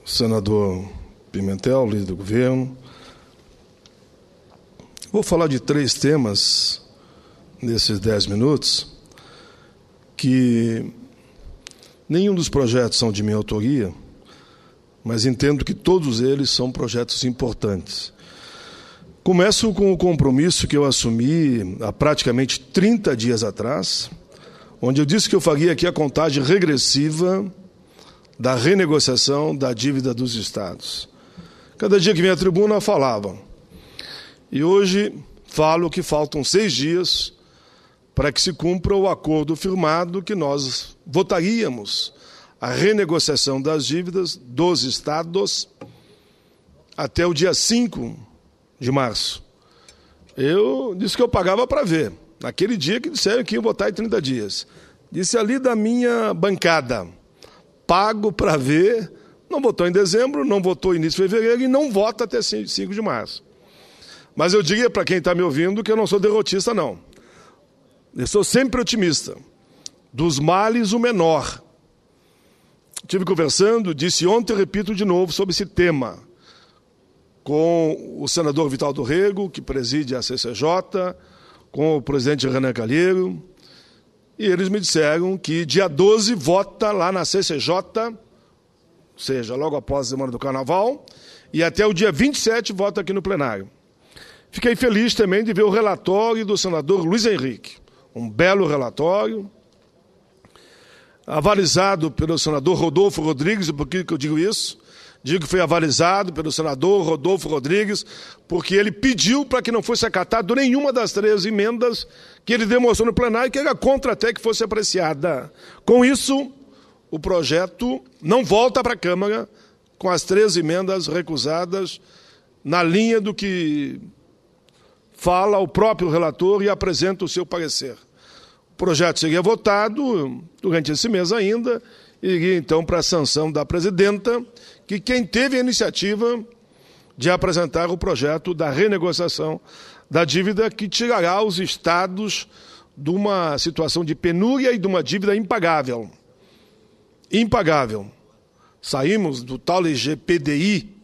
senador Pimentel, líder do governo. Vou falar de 3 temas nesses 10 minutos, que nenhum dos projetos são de minha autoria, mas entendo que todos eles são projetos importantes. Começo com o compromisso que eu assumi há praticamente 30 dias atrás, onde eu disse que eu faria aqui a contagem regressiva da renegociação da dívida dos estados. Cada dia que vinha à tribuna, eu falava. E hoje falo que faltam 6 dias para que se cumpra o acordo firmado que nós votaríamos a renegociação das dívidas dos estados até o dia 5 de março. Eu disse que eu pagava para ver. Naquele dia que disseram que iam votar em 30 dias. Disse ali da minha bancada, pago para ver, não votou em dezembro, não votou em início de fevereiro e não vota até 5 de março. Mas eu diria para quem está me ouvindo que eu não sou derrotista, não. Eu sou sempre otimista. Dos males, o menor. Estive conversando, disse ontem, repito de novo, sobre esse tema, com o senador Vital do Rego, que preside a CCJ, com o presidente Renan Calheiro, e eles me disseram que dia 12 vota lá na CCJ, ou seja, logo após a semana do Carnaval, e até o dia 27 vota aqui no plenário. Fiquei feliz também de ver o relatório do senador Luiz Henrique, um belo relatório, avalizado pelo senador Rodolfo Rodrigues. Por que eu digo isso? Digo que foi avalizado pelo senador Rodolfo Rodrigues, porque ele pediu para que não fosse acatado nenhuma das 3 emendas que ele demonstrou no plenário, que era contra até que fosse apreciada. Com isso, o projeto não volta para a Câmara com as 3 emendas recusadas, na linha do que fala o próprio relator e apresenta o seu parecer. O projeto seria votado durante esse mês ainda, e iria então para a sanção da presidenta, que quem teve a iniciativa de apresentar o projeto da renegociação da dívida, que tirará os estados de uma situação de penúria e de uma dívida impagável. Impagável. Saímos do tal IGPDI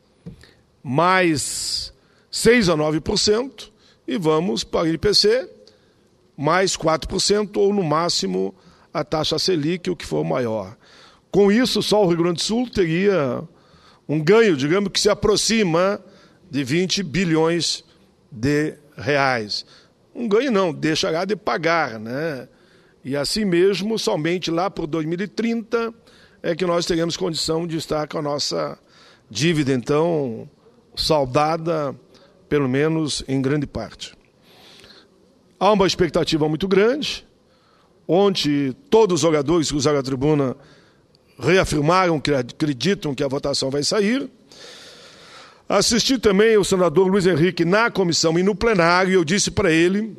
mais 6 a 9% e vamos para o IPC mais 4% ou, no máximo, a taxa Selic, o que for maior. Com isso, só o Rio Grande do Sul teria um ganho, digamos, que se aproxima de 20 bilhões de reais. Um ganho não, deixará de pagar, né? E assim mesmo, somente lá por 2030 é que nós teremos condição de estar com a nossa dívida, então, saldada, pelo menos em grande parte. Há uma expectativa muito grande. Ontem, todos os oradores que usaram a tribuna reafirmaram que acreditam que a votação vai sair. Assisti também o senador Luiz Henrique na comissão e no plenário, e eu disse para ele,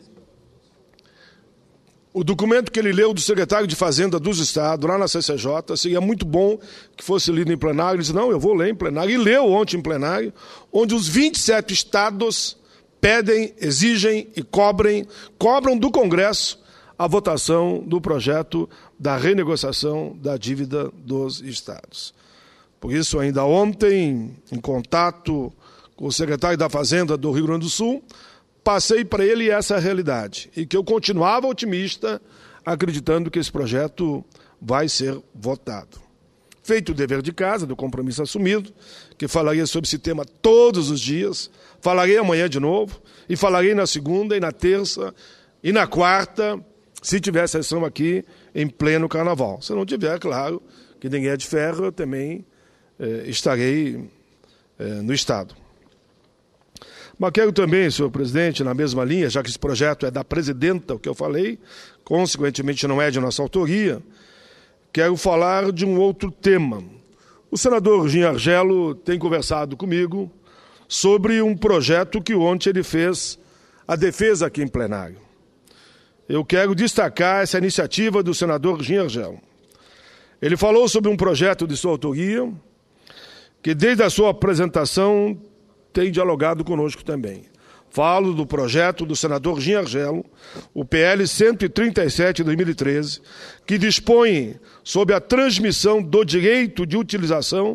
o documento que ele leu do secretário de Fazenda dos Estados, lá na CCJ, seria muito bom que fosse lido em plenário. Ele disse, não, eu vou ler em plenário, e leu ontem em plenário, onde os 27 estados pedem, exigem e cobram do Congresso a votação do projeto da renegociação da dívida dos estados. Por isso, ainda ontem, em contato com o secretário da Fazenda do Rio Grande do Sul, passei para ele essa realidade e que eu continuava otimista, acreditando que esse projeto vai ser votado. Feito o dever de casa, do compromisso assumido, que falaria sobre esse tema todos os dias, falarei amanhã de novo, e falarei na segunda, e na terça, e na quarta, se tiver sessão aqui em pleno Carnaval. Se não tiver, claro, que ninguém é de ferro, eu também estarei no Estado. Mas quero também, senhor presidente, na mesma linha, já que esse projeto é da presidenta, o que eu falei, consequentemente não é de nossa autoria, quero falar de um outro tema. O senador Gin Argelo tem conversado comigo sobre um projeto que ontem ele fez a defesa aqui em plenário. Eu quero destacar essa iniciativa do senador Gin Argelo. Ele falou sobre um projeto de sua autoria, que desde a sua apresentação tem dialogado conosco também. Falo do projeto do senador Gin Argelo, o PL 137 de 2013, que dispõe sobre a transmissão do direito de utilização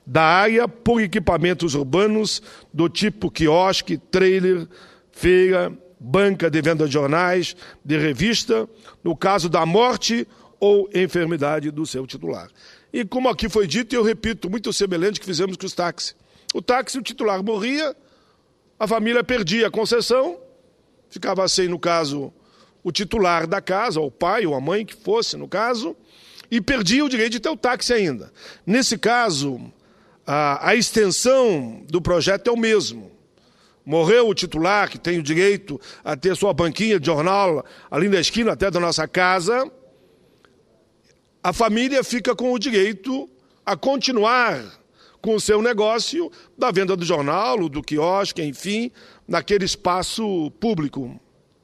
da área por equipamentos urbanos do tipo quiosque, trailer, feira, banca de venda de jornais, de revista, no caso da morte ou enfermidade do seu titular. E como aqui foi dito, eu repito, muito semelhante que fizemos com os táxis. O táxi, o titular morria, a família perdia a concessão, ficava sem, no caso, o titular da casa, ou o pai ou a mãe, que fosse, no caso, e perdia o direito de ter o táxi ainda. Nesse caso, a extensão do projeto é o mesmo. Morreu o titular, que tem o direito a ter sua banquinha de jornal ali na esquina até da nossa casa, a família fica com o direito a continuar com o seu negócio da venda do jornal, do quiosque, enfim, naquele espaço público.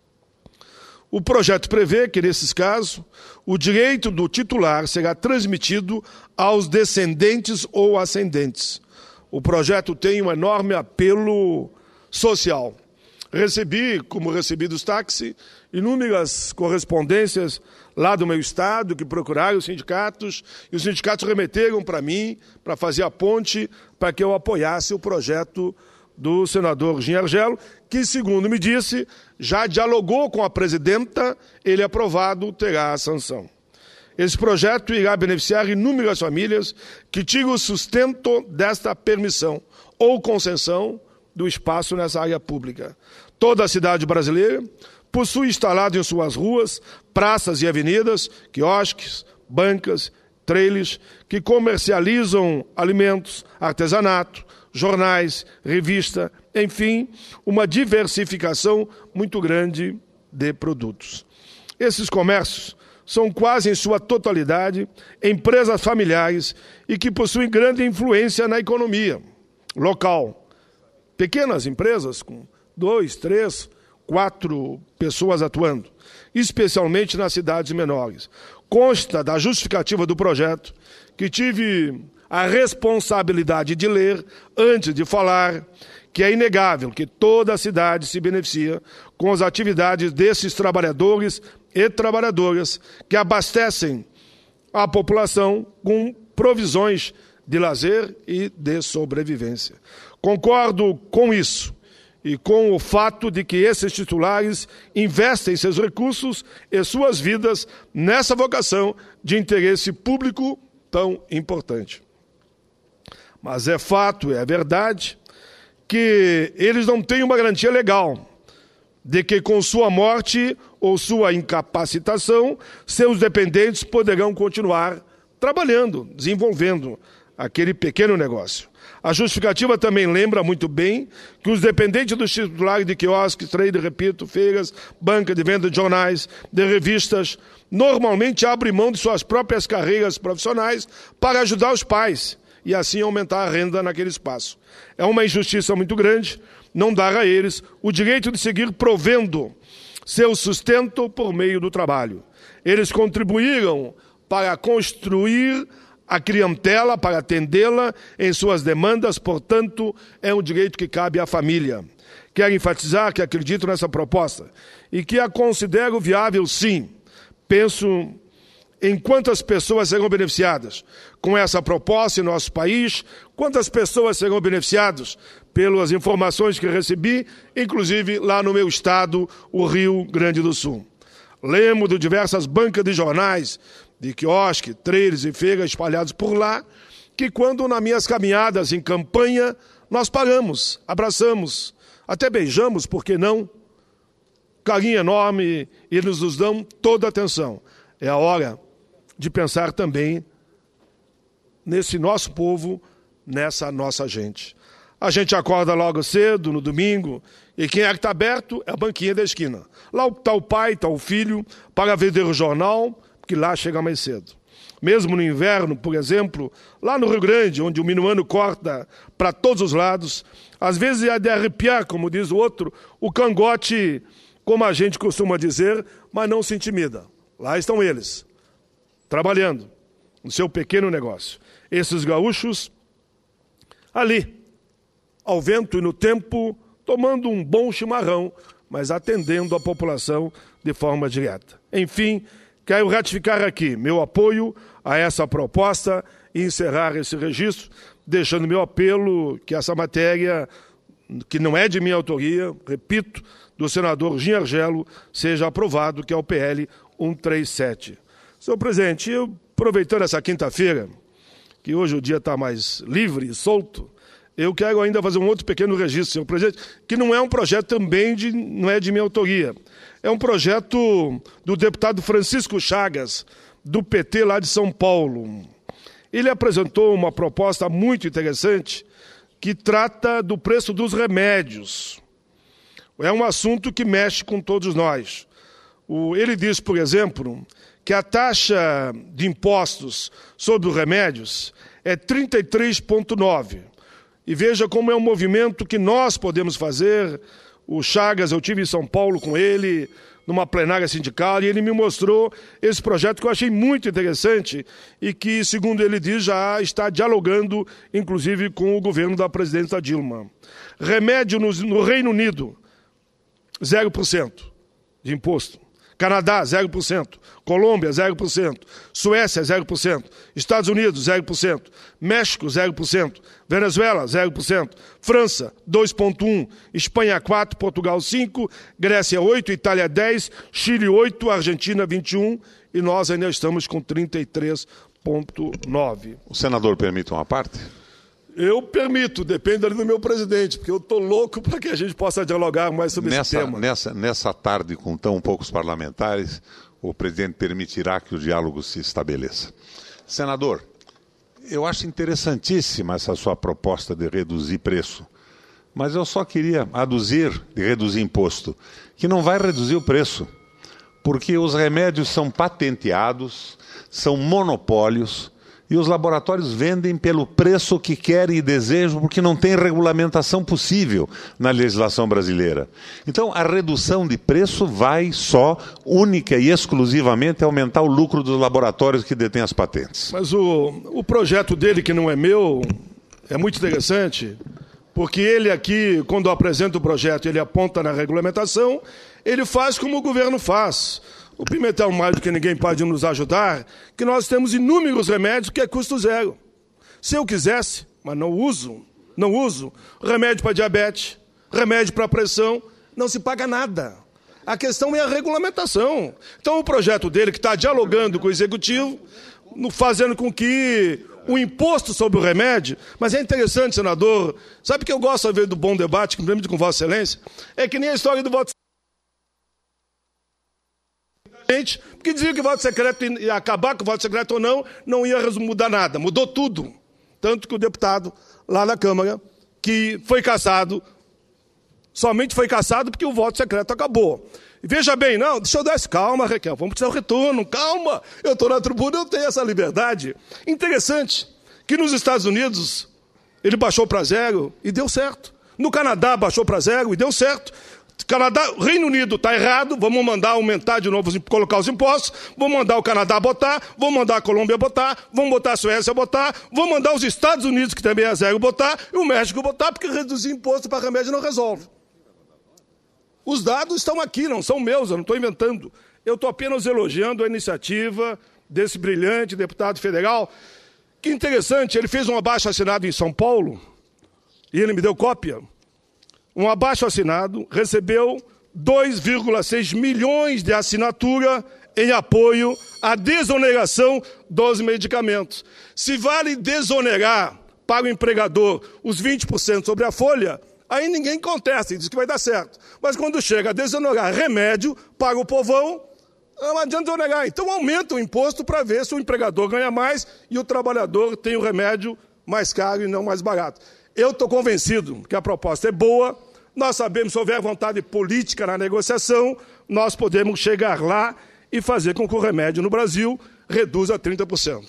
O projeto prevê que, nesses casos, o direito do titular será transmitido aos descendentes ou ascendentes. O projeto tem um enorme apelo social. Recebi, como recebi dos táxis, inúmeras correspondências lá do meu estado, que procuraram os sindicatos, e os sindicatos remeteram para mim, para fazer a ponte, para que eu apoiasse o projeto do senador Ginhargelo, que, segundo me disse, já dialogou com a presidenta, ele aprovado, terá a sanção. Esse projeto irá beneficiar inúmeras famílias que tiram o sustento desta permissão ou concessão do espaço nessa área pública. Toda a cidade brasileira possui instalado em suas ruas, praças e avenidas, quiosques, bancas, trailers, que comercializam alimentos, artesanato, jornais, revista, enfim, uma diversificação muito grande de produtos. Esses comércios são quase em sua totalidade empresas familiares e que possuem grande influência na economia local. Pequenas empresas com 2, 3, 4 pessoas atuando, especialmente nas cidades menores. Consta da justificativa do projeto que tive a responsabilidade de ler antes de falar, que é inegável que toda a cidade se beneficia com as atividades desses trabalhadores e trabalhadoras que abastecem a população com provisões de lazer e de sobrevivência. Concordo com isso e com o fato de que esses titulares investem seus recursos e suas vidas nessa vocação de interesse público tão importante. Mas é fato, é verdade, que eles não têm uma garantia legal de que com sua morte ou sua incapacitação, seus dependentes poderão continuar trabalhando, desenvolvendo aquele pequeno negócio. A justificativa também lembra muito bem que os dependentes dos titulares de quiosques, trade, repito, feiras, banca de venda de jornais, de revistas, normalmente abrem mão de suas próprias carreiras profissionais para ajudar os pais e assim aumentar a renda naquele espaço. É uma injustiça muito grande não dar a eles o direito de seguir provendo seu sustento por meio do trabalho. Eles contribuíram para construir a clientela, para atendê-la em suas demandas, portanto, é um direito que cabe à família. Quero enfatizar que acredito nessa proposta e que a considero viável, sim. Penso em quantas pessoas serão beneficiadas com essa proposta em nosso país, quantas pessoas serão beneficiadas pelas informações que recebi, inclusive lá no meu estado, o Rio Grande do Sul. Lembro de diversas bancas de jornais, de quiosque, trailers e feiras espalhados por lá, que quando nas minhas caminhadas em campanha, nós paramos, abraçamos, até beijamos, por que não? Carinho enorme, e eles nos dão toda a atenção. É a hora de pensar também nesse nosso povo, nessa nossa gente. A gente acorda logo cedo, no domingo, e quem é que está aberto é a banquinha da esquina. Lá está o pai, está o filho, para vender o jornal, que lá chega mais cedo. Mesmo no inverno, por exemplo, lá no Rio Grande, onde o minuano corta para todos os lados, às vezes é de arrepiar, como diz o outro, o cangote, como a gente costuma dizer, mas não se intimida. Lá estão eles, trabalhando no seu pequeno negócio. Esses gaúchos, ali, ao vento e no tempo, tomando um bom chimarrão, mas atendendo a população de forma direta. Enfim, quero ratificar aqui meu apoio a essa proposta e encerrar esse registro, deixando meu apelo que essa matéria, que não é de minha autoria, repito, do senador Gin Argelo, seja aprovado, que é o PL 137. Senhor presidente, eu, aproveitando essa quinta-feira, que hoje o dia está mais livre e solto, eu quero ainda fazer um outro pequeno registro, senhor presidente, que não é um projeto também, não é de minha autoria. É um projeto do deputado Francisco Chagas, do PT lá de São Paulo. Ele apresentou uma proposta muito interessante que trata do preço dos remédios. É um assunto que mexe com todos nós. Ele diz, por exemplo, que a taxa de impostos sobre os remédios é 33,9%. E veja como é um movimento que nós podemos fazer. O Chagas, eu estive em São Paulo com ele, numa plenária sindical, e ele me mostrou esse projeto que eu achei muito interessante e que, segundo ele diz, já está dialogando, inclusive, com o governo da presidenta Dilma. Remédio no Reino Unido, 0% de imposto. Canadá, 0%. Colômbia, 0%. Suécia, 0%. Estados Unidos, 0%. México, 0%. Venezuela, 0%. França, 2,1%. Espanha, 4%. Portugal, 5%. Grécia, 8%. Itália, 10%. Chile, 8%. Argentina, 21%. E nós ainda estamos com 33,9%. O senador permite uma parte? Eu permito, depende ali do meu presidente, porque eu estou louco para que a gente possa dialogar mais sobre esse tema. Nessa tarde, com tão poucos parlamentares, o presidente permitirá que o diálogo se estabeleça. Senador, eu acho interessantíssima essa sua proposta de reduzir preço, mas eu só queria aduzir de reduzir imposto, que não vai reduzir o preço, porque os remédios são patenteados, são monopólios, e os laboratórios vendem pelo preço que querem e desejam, porque não tem regulamentação possível na legislação brasileira. Então, a redução de preço vai só, única e exclusivamente, aumentar o lucro dos laboratórios que detêm as patentes. Mas o projeto dele, que não é meu, é muito interessante, porque ele aqui, quando apresenta o projeto, ele aponta na regulamentação, ele faz como o governo faz. O Pimentel, mais do que ninguém, pode nos ajudar, que nós temos inúmeros remédios que é custo zero. Se eu quisesse, mas não uso, remédio para diabetes, remédio para pressão, não se paga nada. A questão é a regulamentação. Então o projeto dele, que está dialogando com o Executivo, fazendo com que o imposto sobre o remédio, mas é interessante, senador, sabe que eu gosto de ver do bom debate, que me com Vossa Excelência, é que nem a história do voto porque dizia que o voto secreto ia acabar com o voto secreto ou não ia mudar nada. Mudou tudo. Tanto que o deputado lá na Câmara, que foi cassado, somente foi cassado porque o voto secreto acabou. E veja bem, não, deixa eu dar esse calma, Raquel, vamos precisar do retorno, calma. Eu estou na tribuna, eu tenho essa liberdade. Interessante que nos Estados Unidos ele baixou para 0 e deu certo. No Canadá baixou para 0 e deu certo. Canadá, Reino Unido está errado, vamos mandar aumentar de novo, colocar os impostos, vamos mandar o Canadá botar, vamos mandar a Colômbia botar, vamos botar a Suécia botar, vamos mandar os Estados Unidos, que também é 0, botar, e o México botar, porque reduzir imposto para remédio não resolve. Os dados estão aqui, não são meus, eu não estou inventando. Eu estou apenas elogiando a iniciativa desse brilhante deputado federal. Que interessante, ele fez um abaixo-assinado em São Paulo, e ele me deu cópia. Um abaixo-assinado recebeu 2,6 milhões de assinatura em apoio à desoneração dos medicamentos. Se vale desonerar para o empregador os 20% sobre a folha, aí ninguém contesta e diz que vai dar certo. Mas quando chega a desonerar remédio para o povão, não adianta desonerar. Então aumenta o imposto para ver se o empregador ganha mais e o trabalhador tem o remédio mais caro e não mais barato. Eu estou convencido que a proposta é boa. Nós sabemos, se houver vontade política na negociação, nós podemos chegar lá e fazer com que o remédio no Brasil reduza 30%.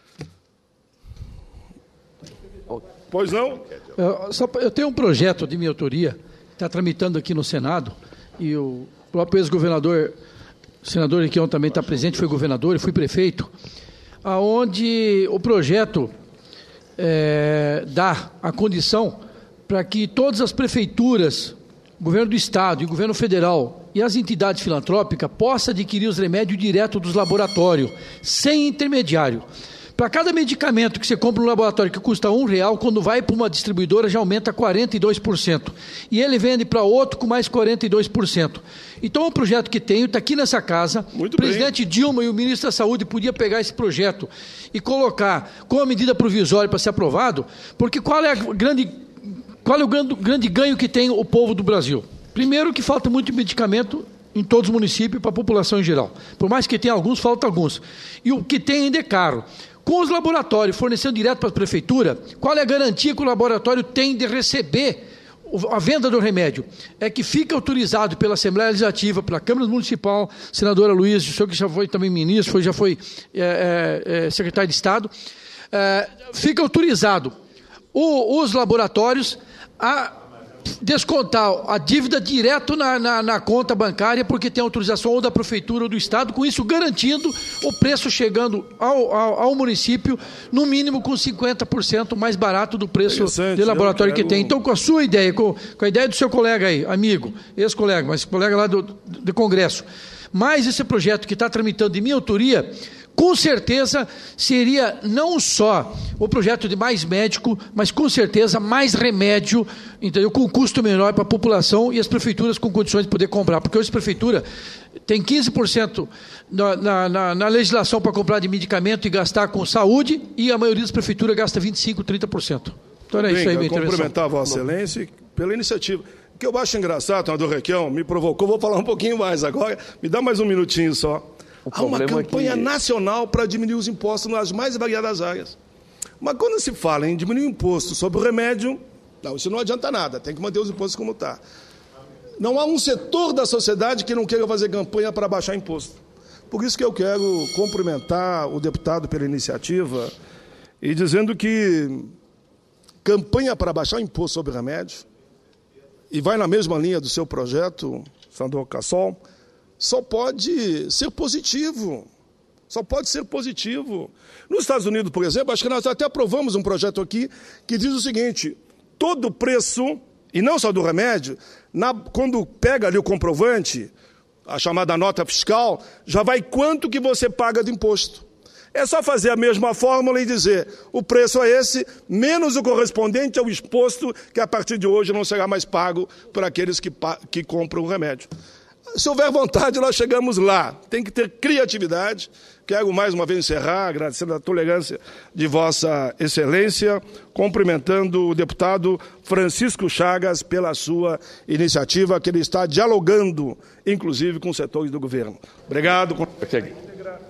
Pois não? Eu tenho um projeto de minha autoria, que está tramitando aqui no Senado, e o próprio ex-governador, o senador Requião também está presente, foi governador e fui prefeito, aonde o projeto dá a condição para que todas as prefeituras, governo do Estado e governo federal e as entidades filantrópicas possam adquirir os remédios direto dos laboratórios, sem intermediário. Para cada medicamento que você compra no laboratório que custa R$1, quando vai para uma distribuidora já aumenta 42%. E ele vende para outro com mais 42%. Então, é um projeto que tenho, está aqui nessa casa. Muito o presidente Dilma e o ministro da Saúde podiam pegar esse projeto e colocar como medida provisória para ser aprovado, porque qual é o grande ganho que tem o povo do Brasil? Primeiro, que falta muito medicamento em todos os municípios para a população em geral. Por mais que tenha alguns, falta alguns. E o que tem ainda é caro. Com os laboratórios fornecendo direto para a prefeitura, qual é a garantia que o laboratório tem de receber a venda do remédio? É que fica autorizado pela Assembleia Legislativa, pela Câmara Municipal, senadora Luiz, o senhor que já foi também ministro, já foi secretário de Estado, fica autorizado os laboratórios a descontar a dívida direto na conta bancária, porque tem autorização ou da prefeitura ou do estado, com isso garantindo o preço chegando ao município, no mínimo com 50% mais barato do preço de laboratório que tem. Então, com a sua ideia, com a ideia do seu colega aí, amigo, ex-colega, mas colega lá do Congresso, mais esse projeto que está tramitando de minha autoria, com certeza seria não só o projeto de mais médico, mas com certeza mais remédio, entendeu? Com custo menor para a população e as prefeituras com condições de poder comprar. Porque hoje a prefeitura tem 15% na legislação para comprar de medicamento e gastar com saúde, e a maioria das prefeituras gasta 25%, 30%. Então era isso aí, minha intervenção. Cumprimentar a Vossa Excelência pela iniciativa. O que eu acho engraçado, senador Requião, me provocou, vou falar um pouquinho mais agora, me dá mais um minutinho só. Há uma campanha nacional para diminuir os impostos nas mais variadas áreas. Mas quando se fala em diminuir o imposto sobre o remédio, não, isso não adianta nada, tem que manter os impostos como está. Não há um setor da sociedade que não queira fazer campanha para baixar imposto. Por isso que eu quero cumprimentar o deputado pela iniciativa e dizendo que campanha para baixar o imposto sobre remédio, e vai na mesma linha do seu projeto, senador Cassol, só pode ser positivo. Só pode ser positivo. Nos Estados Unidos, por exemplo, acho que nós até aprovamos um projeto aqui que diz o seguinte: todo o preço, e não só do remédio, quando pega ali o comprovante, a chamada nota fiscal, já vai quanto que você paga de imposto. É só fazer a mesma fórmula e dizer: o preço é esse, menos o correspondente ao exposto, que a partir de hoje não será mais pago por aqueles que compram o remédio. Se houver vontade, nós chegamos lá. Tem que ter criatividade. Quero mais uma vez encerrar, agradecendo a tolerância de Vossa Excelência, cumprimentando o deputado Francisco Chagas pela sua iniciativa, que ele está dialogando, inclusive, com os setores do governo. Obrigado.